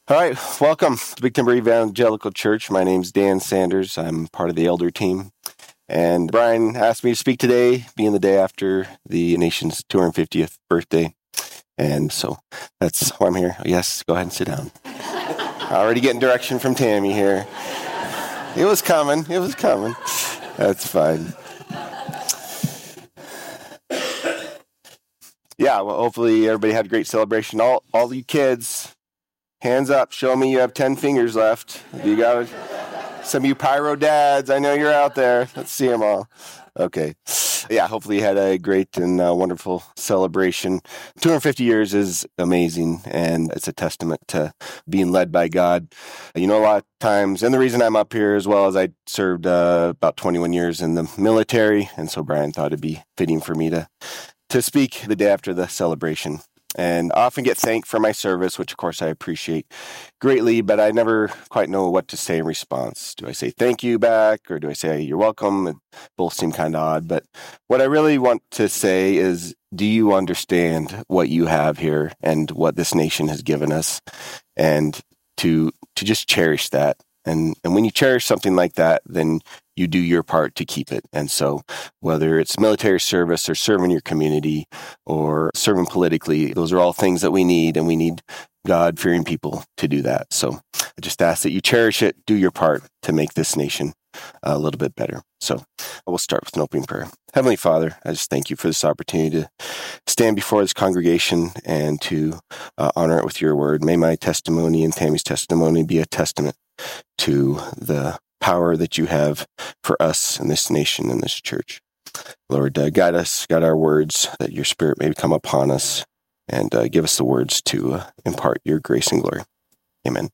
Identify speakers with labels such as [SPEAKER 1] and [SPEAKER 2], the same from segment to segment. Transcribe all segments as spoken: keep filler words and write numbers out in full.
[SPEAKER 1] All right, welcome to Big Timber Evangelical Church. My name's Dan Sanders. I'm part of the elder team. And Brian asked me to speak today, being the day after the nation's two hundred fiftieth birthday. And so that's why I'm here. Yes, go ahead and sit down. Already getting direction from Tammy here. It was coming. It was coming. That's fine. Yeah, well, hopefully everybody had a great celebration. All all you kids, hands up. Show me you have ten fingers left. You got some of you pyro dads. I know you're out there. Let's see them all. Okay. Yeah, hopefully you had a great and uh, wonderful celebration. two hundred fifty years is amazing, and it's a testament to being led by God. You know, a lot of times, and the reason I'm up here as well as I served uh, about twenty-one years in the military, and so Brian thought it'd be fitting for me to, to speak the day after the celebration. And I often get thanked for my service, which of course I appreciate greatly, but I never quite know what to say in response. Do I say thank you back, or do I say you're welcome? And both seem kind of odd, but what I really want to say is, do you understand what you have here and what this nation has given us? And to to just cherish that. And and when you cherish something like that, then you do your part to keep it. And so whether it's military service or serving your community or serving politically, those are all things that we need, and we need God-fearing people to do that. So I just ask that you cherish it, do your part to make this nation a little bit better. So we'll start with an opening prayer. Heavenly Father, I just thank you for this opportunity to stand before this congregation and to uh, honor it with your word. May my testimony and Tammy's testimony be a testament to the power that you have for us in this nation and this church. Lord, uh, guide us, guide our words, that your spirit may come upon us, and uh, give us the words to uh, impart your grace and glory. Amen.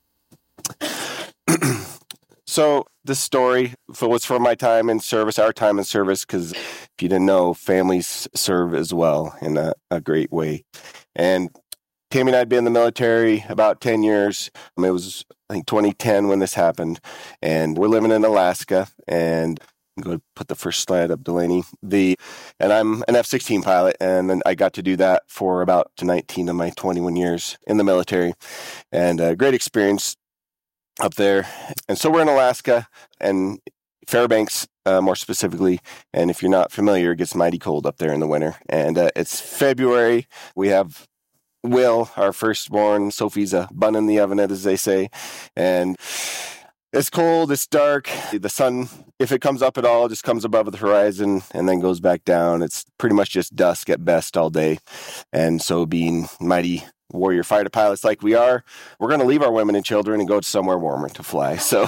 [SPEAKER 1] So this story was from my time in service, our time in service, because if you didn't know, families serve as well in a, a great way. And Tammy and I had been in the military about ten years. It was, I think, twenty ten when this happened. And we're living in Alaska. And I'm going to put the first slide up, Delaney. The And I'm an F sixteen pilot. And then I got to do that for about nineteen of my twenty-one years in the military. And a great experience up there. And so we're in Alaska and Fairbanks, uh, more specifically. And if you're not familiar, it gets mighty cold up there in the winter. And uh, it's February. We have Will, our firstborn. Sophie's a bun in the oven, as they say. And it's cold, it's dark. The sun, if it comes up at all, just comes above the horizon and then goes back down. It's pretty much just dusk at best all day. And so being mighty warrior fighter pilots like we are, we're going to leave our women and children and go to somewhere warmer to fly. So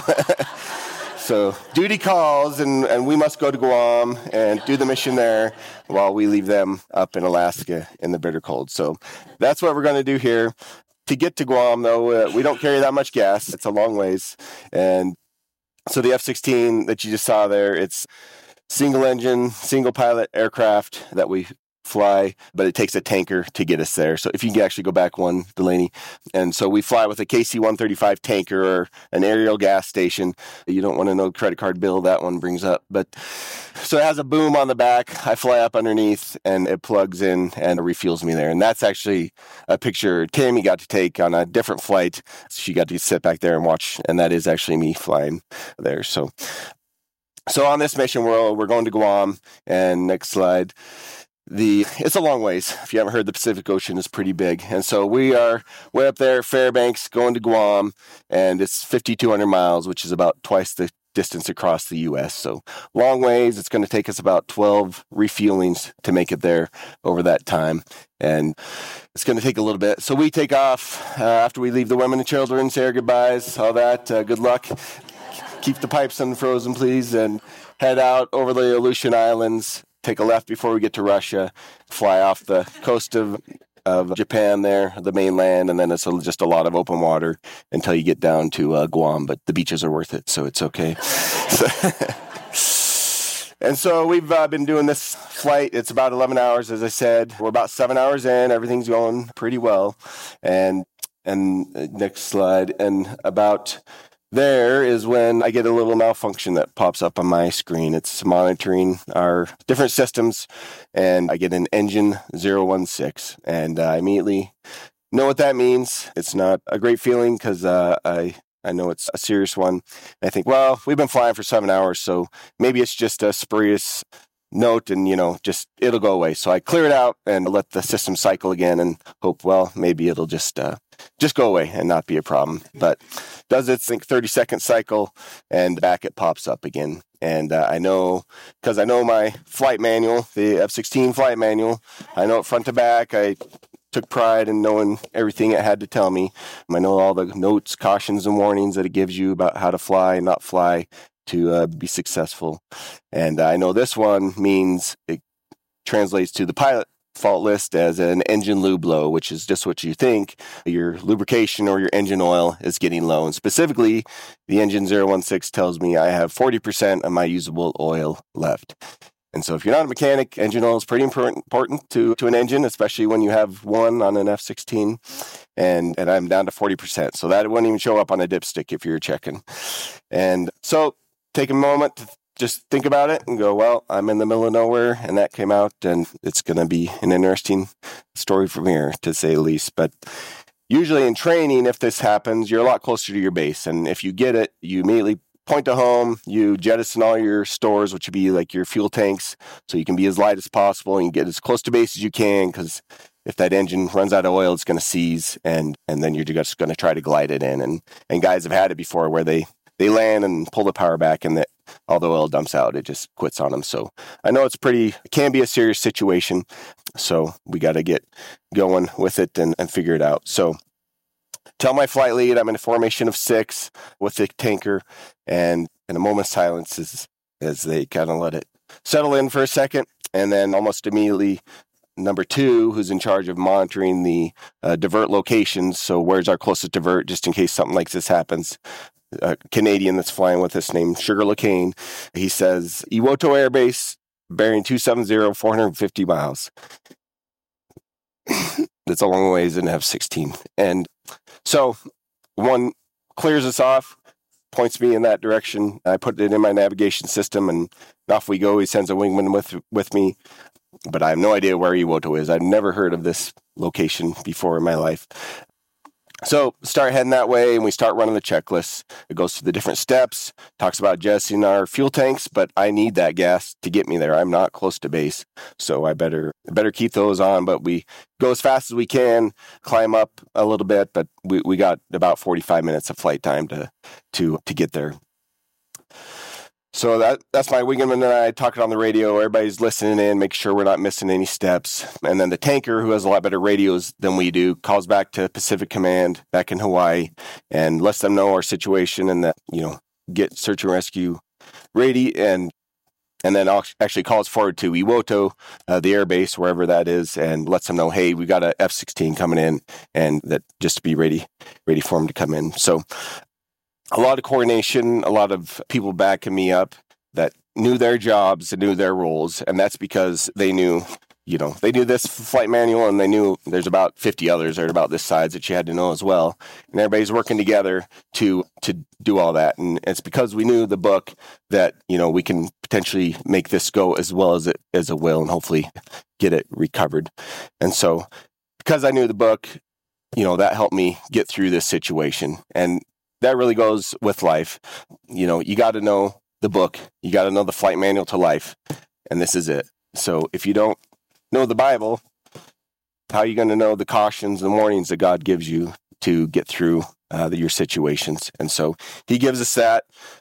[SPEAKER 1] so duty calls, and, and we must go to Guam and do the mission there while we leave them up in Alaska in the bitter cold. So that's what we're going to do here. To get to Guam, though, uh, we don't carry that much gas. It's a long ways. And so the F sixteen that you just saw there, it's single engine, single pilot aircraft that we fly, but it takes a tanker to get us there. So if you can actually go back one, Delaney. And so we fly with a K C one thirty-five tanker or an aerial gas station. You don't want to know the credit card bill that one brings up. But so it has a boom on the back. I fly up underneath and it plugs in and it refuels me there. And that's actually a picture Tammy got to take on a different flight. She got to sit back there and watch. And that is actually me flying there. So, so on this mission, we're, we're going to Guam. And next slide. The it's a long ways. If you haven't heard, the Pacific Ocean is pretty big. And so we are way up there, Fairbanks, going to Guam, and it's fifty-two hundred miles, which is about twice the distance across the U S. So long ways. It's going to take us about twelve refuelings to make it there over that time. And it's going to take a little bit. So we take off uh, after we leave the women and children, say our goodbyes, all that. Uh, good luck. Keep the pipes unfrozen, please, and head out over the Aleutian Islands. Take a left before we get to Russia, fly off the coast of, of Japan there, the mainland, and then it's a, just a lot of open water until you get down to uh, Guam, but the beaches are worth it, so it's okay. And so we've uh, been doing this flight. It's about eleven hours, as I said. We're about seven hours in. Everything's going pretty well. And, and uh, next slide. And about there is when I get a little malfunction that pops up on my screen. It's monitoring our different systems, and I get an engine zero one six, and I immediately know what that means. It's not a great feeling because uh, I I know it's a serious one. And I think, well, we've been flying for seven hours, so maybe it's just a spurious note and, you know, just it'll go away. So I clear it out and let the system cycle again and hope, well, maybe it'll just uh, just go away and not be a problem. But does its think thirty second cycle and back it pops up again. And uh, I know, because I know my flight manual, the F sixteen flight manual, I know it front to back. I took pride in knowing everything it had to tell me. I know all the notes, cautions, and warnings that it gives you about how to fly and not fly to uh, be successful. And I know this one means it translates to the pilot fault list as an engine lube low, which is just what you think your lubrication or your engine oil is getting low. And specifically, the engine zero one six tells me I have forty percent of my usable oil left. And so if you're not a mechanic, engine oil is pretty important to, to an engine, especially when you have one on an F sixteen. And, and I'm down to forty percent. So that wouldn't even show up on a dipstick if you're checking. And so take a moment to just think about it and go, well, I'm in the middle of nowhere, and that came out, and it's going to be an interesting story from here, to say the least. But usually in training, if this happens, you're a lot closer to your base. And if you get it, you immediately point to home, you jettison all your stores, which would be like your fuel tanks, so you can be as light as possible and get as close to base as you can, because if that engine runs out of oil, it's going to seize, and and then you're just going to try to glide it in. And, and guys have had it before where they, they land and pull the power back, and that all the oil dumps out. It just quits on them. So I know it's pretty, it can be a serious situation. So we got to get going with it and, and figure it out. So tell my flight lead I'm in a formation of six with the tanker, and in a moment's silence as, as they kind of let it settle in for a second. And then almost immediately, number two, who's in charge of monitoring the uh, divert locations. So where's our closest divert, just in case something like this happens. A Canadian that's flying with us named Sugar LeCain. He says, Iwoto Air Base, bearing two seventy, four hundred fifty miles. That's a long ways in F sixteen. And so one clears us off, points me in that direction. I put it in my navigation system, and off we go. He sends a wingman with with me, but I have no idea where Iwoto is. I've never heard of this location before in my life. So start heading that way, and we start running the checklist. It goes through the different steps, talks about jettisoning our fuel tanks, but I need that gas to get me there. I'm not close to base, so I better better keep those on. But we go as fast as we can, climb up a little bit, but we, we got about forty-five minutes of flight time to to to get there. So that that's my wingman and I talking on the radio. Everybody's listening in, make sure we're not missing any steps. And then the tanker, who has a lot better radios than we do, calls back to Pacific Command back in Hawaii and lets them know our situation and that, you know, get search and rescue ready. And and then actually calls forward to Iwoto, uh, the air base, wherever that is, and lets them know, hey, we got a F sixteen coming in, and that just to be ready, ready for them to come in. So a lot of coordination, a lot of people backing me up that knew their jobs and knew their roles. And that's because they knew, you know, they knew this flight manual, and they knew there's about fifty others that are about this size that you had to know as well. And everybody's working together to to do all that. And it's because we knew the book that, you know, we can potentially make this go as well as it as it will, and hopefully get it recovered. And so because I knew the book, you know, that helped me get through this situation. And that really goes with life. You know, you got to know the book. You got to know the flight manual to life. And this is it. So if you don't know the Bible, how are you going to know the cautions and warnings that God gives you to get through uh, your situations? And so he gives us that.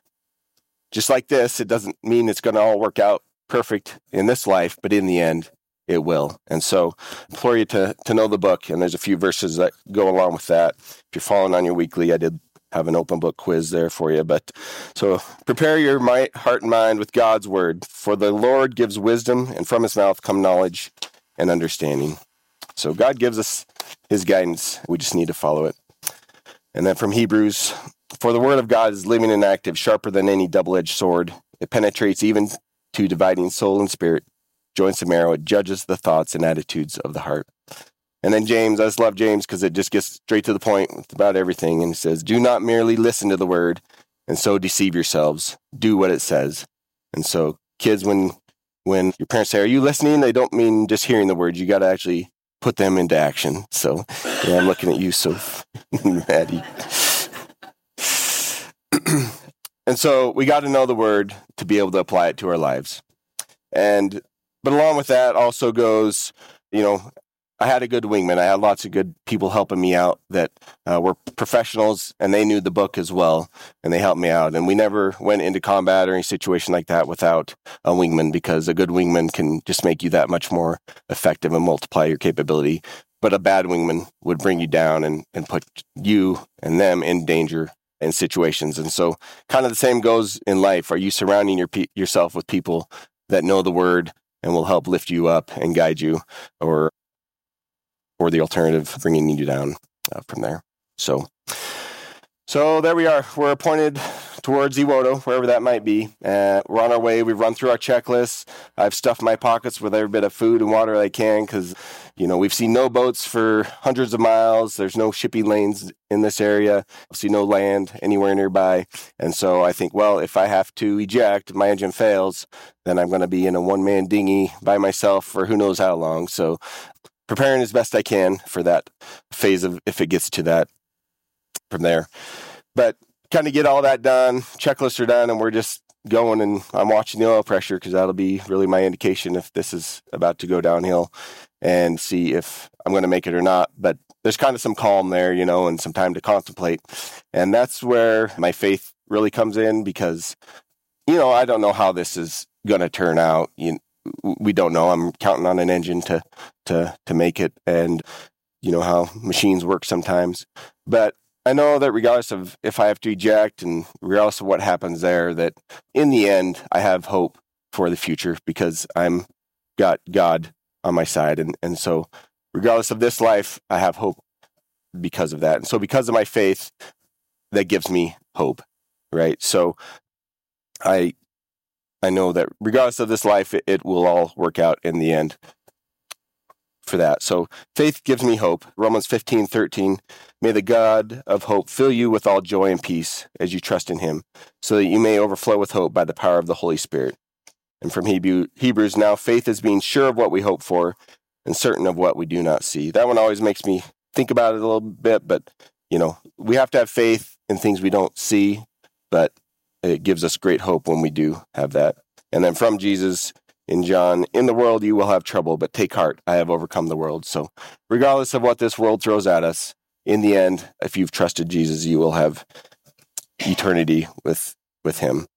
[SPEAKER 1] Just like this, it doesn't mean it's going to all work out perfect in this life, but in the end, it will. And so I implore you to, to know the book. And there's a few verses that go along with that. If you're following on your weekly, I did have an open book quiz there for you. But so prepare your might, heart and mind with God's word, for the Lord gives wisdom, and from his mouth come knowledge and understanding. So God gives us his guidance. We just need to follow it. And then from Hebrews, for the word of God is living and active, sharper than any double-edged sword. It penetrates even to dividing soul and spirit, joints and marrow. It judges the thoughts and attitudes of the heart. And then James, I just love James because it just gets straight to the point with about everything. And it says, do not merely listen to the word and so deceive yourselves. Do what it says. And so kids, when when your parents say, are you listening? They don't mean just hearing the word. You got to actually put them into action. So yeah, I'm looking at you, so Maddie. And so we got to know the word to be able to apply it to our lives. And but along with that also goes, you know, I had a good wingman. I had lots of good people helping me out that uh, were professionals, and they knew the book as well, and they helped me out. And we never went into combat or any situation like that without a wingman, because a good wingman can just make you that much more effective and multiply your capability. But a bad wingman would bring you down and, and put you and them in danger in situations. And so kind of the same goes in life. Are you surrounding your pe- yourself with people that know the word and will help lift you up and guide you, or or the alternative, bringing you down uh, from there? So so there we are. We're appointed towards Iwoto, wherever that might be. Uh, we're on our way. We've run through our checklists. I've stuffed my pockets with every bit of food and water I can, because, you know, we've seen no boats for hundreds of miles. There's no shipping lanes in this area. I see no land anywhere nearby. And so I think, well, if I have to eject, my engine fails, then I'm going to be in a one-man dinghy by myself for who knows how long. So preparing as best I can for that phase of, if it gets to that from there. But kind of get all that done, checklists are done, and we're just going, and I'm watching the oil pressure, because that'll be really my indication if this is about to go downhill, and see if I'm going to make it or not. But there's kind of some calm there, you know, and some time to contemplate. And that's where my faith really comes in, because, you know, I don't know how this is going to turn out. You, we don't know. I'm counting on an engine to, to, to make it, and you know how machines work sometimes. But I know that regardless of if I have to eject, and regardless of what happens there, that in the end, I have hope for the future, because I'm got God on my side. And, and so regardless of this life, I have hope because of that. And so because of my faith, that gives me hope, right? So I, I know that regardless of this life, it, it will all work out in the end for that. So faith gives me hope. Romans fifteen thirteen, may the God of hope fill you with all joy and peace as you trust in him, so that you may overflow with hope by the power of the Holy Spirit. And from Hebrew, Hebrews, now faith is being sure of what we hope for and certain of what we do not see. That one always makes me think about it a little bit, but you know, we have to have faith in things we don't see, but it gives us great hope when we do have that. And then from Jesus, in John, in the world you will have trouble, but take heart, I have overcome the world. So regardless of what this world throws at us, in the end, if you've trusted Jesus, you will have eternity with, with him.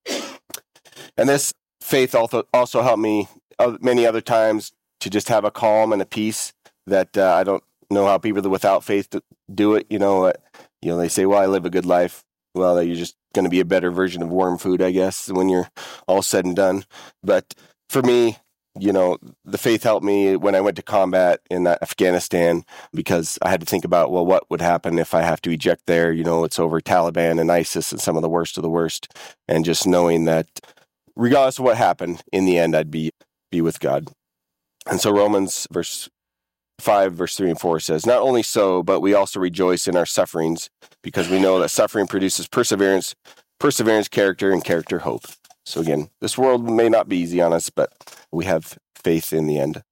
[SPEAKER 1] And this faith also, also helped me many other times to just have a calm and a peace that uh, I don't know how people without faith do it. You know, uh, you know, they say, well, I live a good life. Well, you're just going to be a better version of worm food, I guess, when you're all said and done. But for me, you know, the faith helped me when I went to combat in Afghanistan, because I had to think about, well, what would happen if I have to eject there? You know, it's over Taliban and ISIS and some of the worst of the worst. And just knowing that regardless of what happened, in the end, I'd be, be with God. And so Romans verse five, verse three and four says, not only so, but we also rejoice in our sufferings, because we know that suffering produces perseverance, perseverance, character, and character, hope. So again, this world may not be easy on us, but we have faith in the end.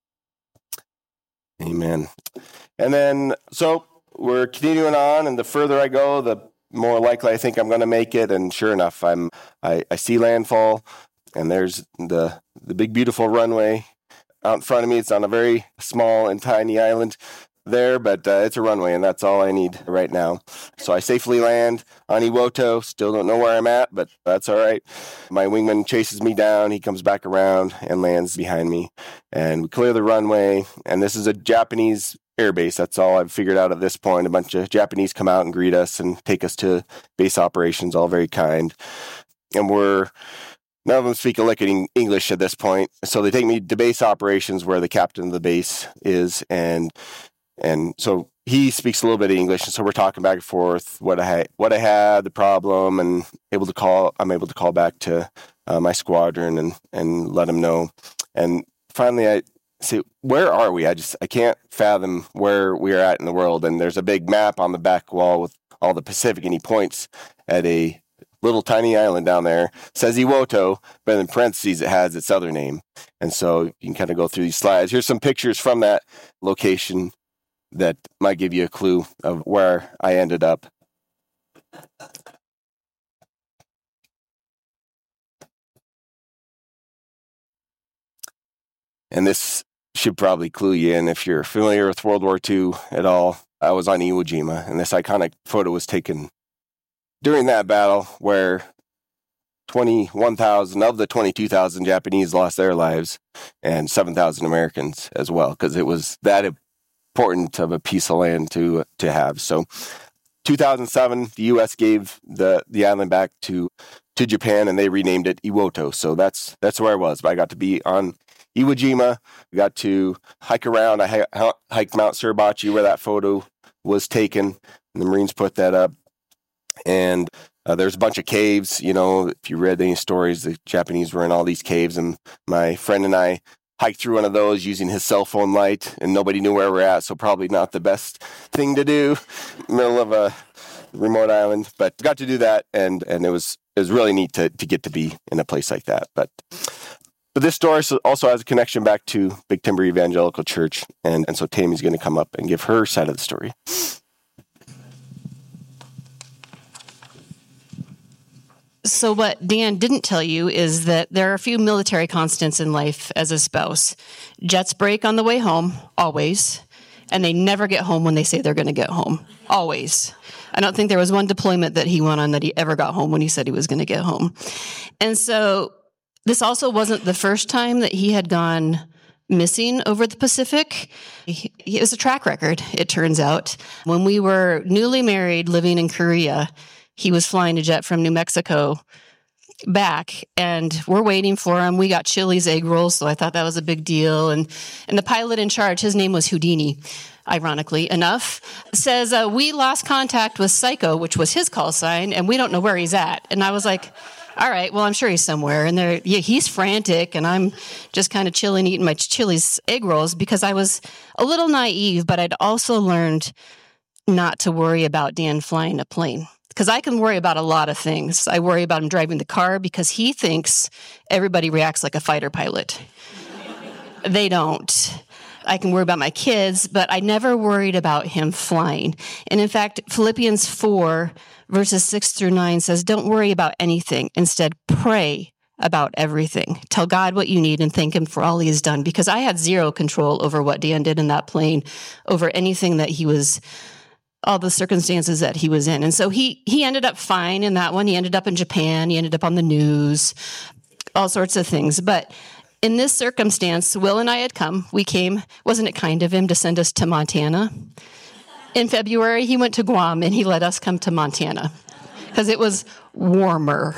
[SPEAKER 1] Amen. And then, so we're continuing on, and the further I go, the more likely I think I'm going to make it. And sure enough, I'm I, I see landfall, and there's the the big beautiful runway out in front of me. It's on a very small and tiny island there, but uh, it's a runway, and that's all I need right now. So I safely land on Iwoto. Still don't know where I'm at, but that's all right. My wingman chases me down. He comes back around and lands behind me, and we clear the runway. And this is a Japanese air base. That's all I've figured out at this point. A bunch of Japanese come out and greet us and take us to base operations, all very kind. And we're none of them speak a lick of English at this point. So they take me to base operations, where the captain of the base is, and And so he speaks a little bit of English, and so we're talking back and forth what I had, what I had, the problem, and able to call. I'm able to call back to uh, my squadron and and let them know. And finally, I say, "Where are we?" I just I can't fathom where we are at in the world. And there's a big map on the back wall with all the Pacific, and he points at a little tiny island down there. It says Iwoto, but in parentheses, it has its other name. And so you can kind of go through these slides. Here's some pictures from that location that might give you a clue of where I ended up. And this should probably clue you in if you're familiar with World War Two at all. I was on Iwo Jima, and this iconic photo was taken during that battle where twenty-one thousand of the twenty-two thousand Japanese lost their lives and seven thousand Americans as well, because it was that important of a piece of land to to have. So two thousand seven, the U S gave the, the island back to to Japan, and they renamed it Iwoto. So that's that's where I was. But I got to be on Iwo Jima. We got to hike around. I hiked Mount Suribachi where that photo was taken, and the Marines put that up. And uh, there's a bunch of caves. You know, if you read any stories, the Japanese were in all these caves, and my friend and I hiked through one of those using his cell phone light, and nobody knew where we're at, so probably not the best thing to do, middle of a remote island. But got to do that, and and it was it was really neat to to get to be in a place like that. But but this story also has a connection back to Big Timber Evangelical Church, and and so Tammy's going to come up and give her side of the story.
[SPEAKER 2] So what Dan didn't tell you is that there are a few military constants in life as a spouse. Jets break on the way home, always, and they never get home when they say they're going to get home, always. I don't think there was one deployment that he went on that he ever got home when he said he was going to get home. And so this also wasn't the first time that he had gone missing over the Pacific. It was a track record, it turns out. When we were newly married, living in Korea, he was flying a jet from New Mexico back, and we're waiting for him. We got Chili's egg rolls, so I thought that was a big deal. And and the pilot in charge, his name was Houdini, ironically enough, says, uh, we lost contact with Psycho, which was his call sign, and we don't know where he's at. And I was like, all right, well, I'm sure he's somewhere. And there, yeah, he's frantic, and I'm just kind of chilling, eating my Chili's egg rolls, because I was a little naive, but I'd also learned not to worry about Dan flying a plane. Because I can worry about a lot of things. I worry about him driving the car because he thinks everybody reacts like a fighter pilot. They don't. I can worry about my kids, but I never worried about him flying. And in fact, Philippians four, verses six through nine says, don't worry about anything. Instead, pray about everything. Tell God what you need and thank him for all he has done. Because I had zero control over what Dan did in that plane, over anything that he was all the circumstances that he was in. And so he he ended up fine in that one. He ended up in Japan. He ended up on the news, all sorts of things. But in this circumstance, Will and I had come. We came. Wasn't it kind of him to send us to Montana? In February, he went to Guam, and he let us come to Montana because it was warmer.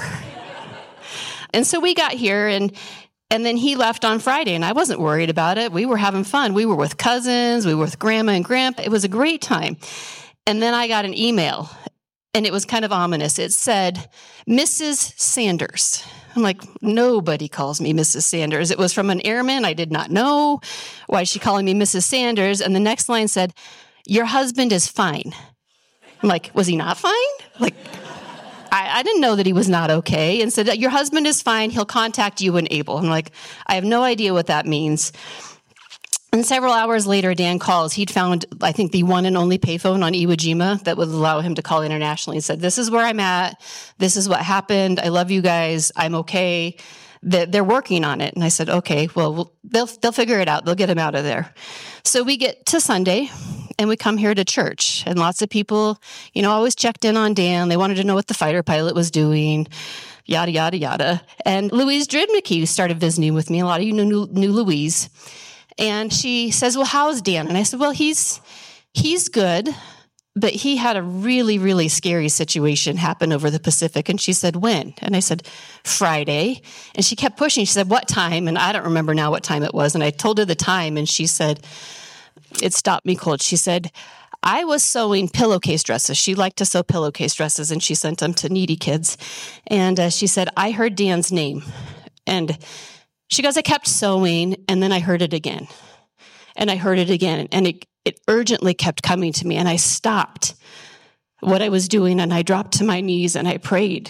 [SPEAKER 2] And so we got here, and And then he left on Friday, and I wasn't worried about it. We were having fun. We were with cousins. We were with grandma and grandpa. It was a great time. And then I got an email, and it was kind of ominous. It said, Missus Sanders. I'm like, nobody calls me Missus Sanders. It was from an airman. I did not know. Why is she calling me Missus Sanders? And the next line said, your husband is fine. I'm like, was he not fine? Like, I, I didn't know that he was not okay, and said, your husband is fine. He'll contact you when able. I'm like, I have no idea what that means. And several hours later, Dan calls. He'd found, I think, the one and only payphone on Iwo Jima that would allow him to call internationally, and said, this is where I'm at. This is what happened. I love you guys. I'm okay. They're working on it. And I said, okay, well, they'll they'll figure it out. They'll get him out of there. So we get to Sunday, and we come here to church. And lots of people, you know, always checked in on Dan. They wanted to know what the fighter pilot was doing, yada, yada, yada. And Louise Dridmicke started visiting with me. A lot of you knew, knew Louise. And she says, well, how's Dan? And I said, well, he's he's good. But he had a really, really scary situation happen over the Pacific. And she said, when? And I said, Friday. And she kept pushing. She said, what time? And I don't remember now what time it was. And I told her the time, and she said, it stopped me cold. She said, I was sewing pillowcase dresses. She liked to sew pillowcase dresses, and she sent them to needy kids. And uh, she said, I heard Dan's name. And she goes, I kept sewing, and then I heard it again. And I heard it again. And it It urgently kept coming to me, and I stopped what I was doing, and I dropped to my knees, and I prayed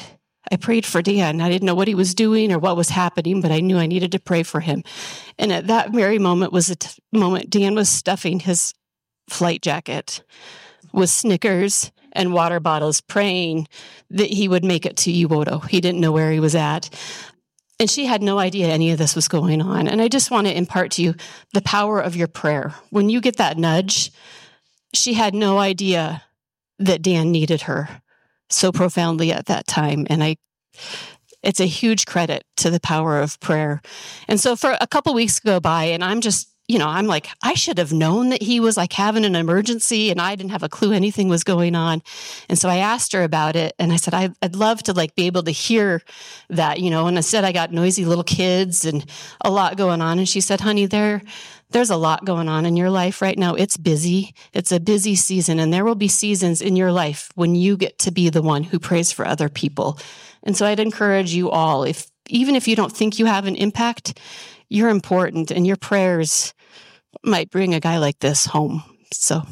[SPEAKER 2] I prayed for Dan. I didn't know what he was doing or what was happening, but I knew I needed to pray for him. And at that very moment was the t- moment Dan was stuffing his flight jacket with Snickers and water bottles, praying that he would make it to Uoto. He didn't know where he was at. And she had no idea any of this was going on. And I just want to impart to you the power of your prayer. When you get that nudge, she had no idea that Dan needed her so profoundly at that time. And I, it's a huge credit to the power of prayer. And so for a couple weeks go by, and I'm just, you know, I'm like, I should have known that he was like having an emergency, and I didn't have a clue anything was going on. And so I asked her about it, and I said, I, I'd love to like be able to hear that, you know, and I said, I got noisy little kids and a lot going on. And she said, honey, there, there's a lot going on in your life right now. It's busy. It's a busy season, and there will be seasons in your life when you get to be the one who prays for other people. And so I'd encourage you all, if even if you don't think you have an impact, you're important, and your prayers might bring a guy like this home. So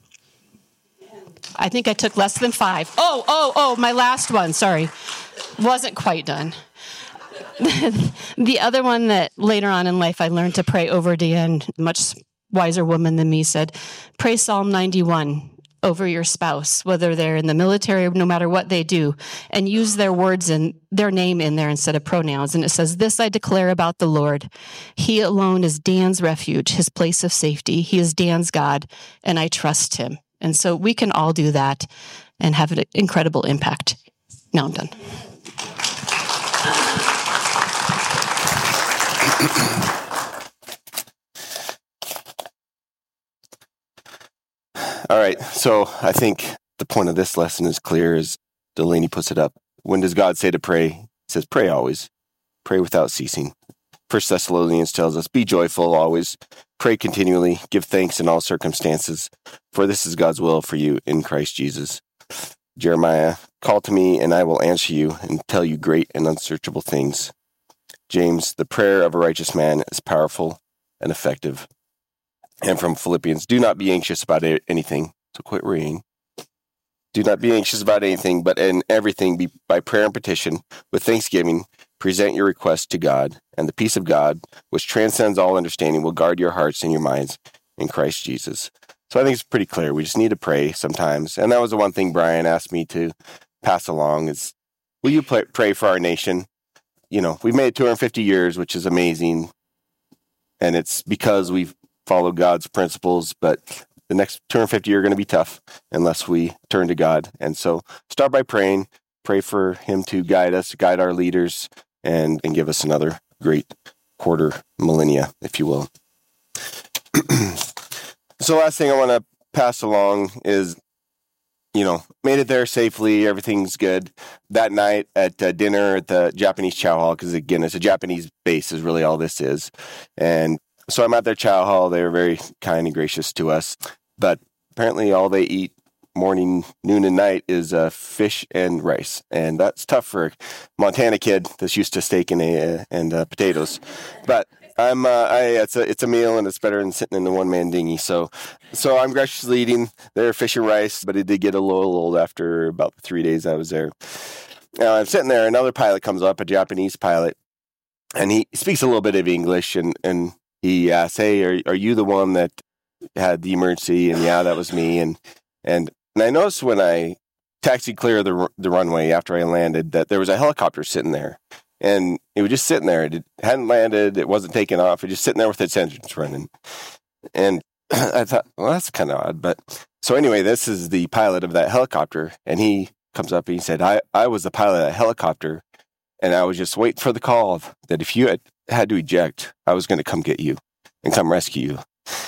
[SPEAKER 2] I think I took less than five. Oh, oh, oh, my last one. Sorry. Wasn't quite done. The other one that later on in life I learned to pray over Dan, a much wiser woman than me, said, pray Psalm ninety-one over your spouse, whether they're in the military or no matter what they do, and use their words and their name in there instead of pronouns. And it says, this I declare about the Lord. He alone is Dan's refuge, his place of safety. He is Dan's God, and I trust him. And so we can all do that and have an incredible impact. Now I'm done.
[SPEAKER 1] All right, so I think the point of this lesson is clear as Delaney puts it up. When does God say to pray? He says, pray always. Pray without ceasing. First Thessalonians tells us, be joyful always. Pray continually. Give thanks in all circumstances. For this is God's will for you in Christ Jesus. Jeremiah, call to me and I will answer you and tell you great and unsearchable things. James, the prayer of a righteous man is powerful and effective. And from Philippians, do not be anxious about anything. So quit worrying. Do not be anxious about anything, but in everything be by prayer and petition, with thanksgiving, present your requests to God, and the peace of God, which transcends all understanding, will guard your hearts and your minds in Christ Jesus. So I think it's pretty clear. We just need to pray sometimes. And that was the one thing Brian asked me to pass along is, will you pray, pray for our nation? You know, we've made it two hundred fifty years, which is amazing. And it's because we've follow God's principles, but the next two hundred fifty are going to be tough unless we turn to God. And so start by praying, pray for him to guide us, guide our leaders, and, and give us another great quarter millennia, if you will. So last thing I want to pass along is, you know, made it there safely. Everything's good. That night at uh, dinner at the Japanese chow hall, because again, it's a Japanese base is really all this is. And so I'm at their chow hall. They were very kind and gracious to us. But apparently all they eat morning, noon, and night is uh, fish and rice. And that's tough for a Montana kid that's used to steak and, uh, and uh, potatoes. But I'm, uh, I, it's a it's a meal, and it's better than sitting in the one-man dinghy. So so I'm graciously eating their fish and rice, but it did get a little old after about the three days I was there. Now I'm sitting there. Another pilot comes up, a Japanese pilot, and he speaks a little bit of English, and, and he asks, hey, are are you the one that had the emergency? And yeah, that was me. And and, and I noticed when I taxied clear of the, the runway after I landed that there was a helicopter sitting there. And it was just sitting there. It hadn't landed. It wasn't taking off. It was just sitting there with its engines running. And I thought, well, that's kind of odd. But so anyway, this is the pilot of that helicopter. And he comes up and he said, I, I was the pilot of that helicopter. And I was just waiting for the call that if you had had to eject, I was going to come get you and come rescue you.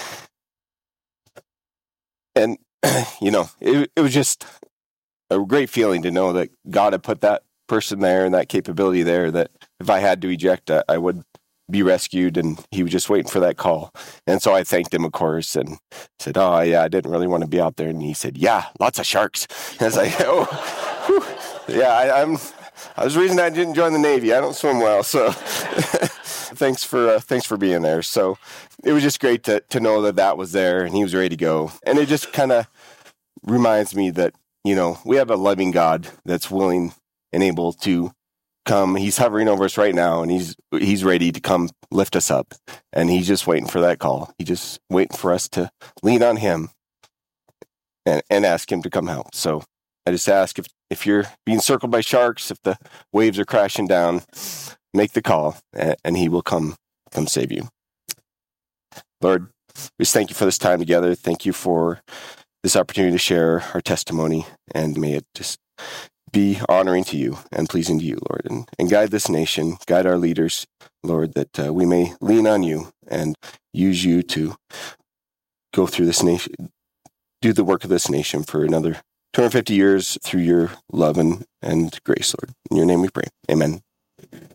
[SPEAKER 1] And, you know, it, it was just a great feeling to know that God had put that person there and that capability there, that if I had to eject, I, I would be rescued, and he was just waiting for that call. And so I thanked him, of course, and said, oh, yeah, I didn't really want to be out there. And he said, yeah, lots of sharks. And I was like, oh, whew. yeah, I, I'm, I was the reason I didn't join the Navy. I don't swim well, so thanks for uh, thanks for being there. So it was just great to, to know that that was there, and he was ready to go. And it just kind of reminds me that, you know, we have a loving God that's willing and able to come. He's hovering over us right now, and he's he's ready to come lift us up. And he's just waiting for that call. He's just waiting for us to lean on him and, and ask him to come help. So I just ask if, if you're being circled by sharks, if the waves are crashing down, make the call, and, and he will come come save you. Lord, we just thank you for this time together. Thank you for this opportunity to share our testimony, and may it just be honoring to you and pleasing to you, Lord, and, and guide this nation, guide our leaders, Lord, that uh, we may lean on you and use you to go through this nation, do the work of this nation for another two hundred fifty years through your love and, and grace, Lord. In your name we pray. Amen.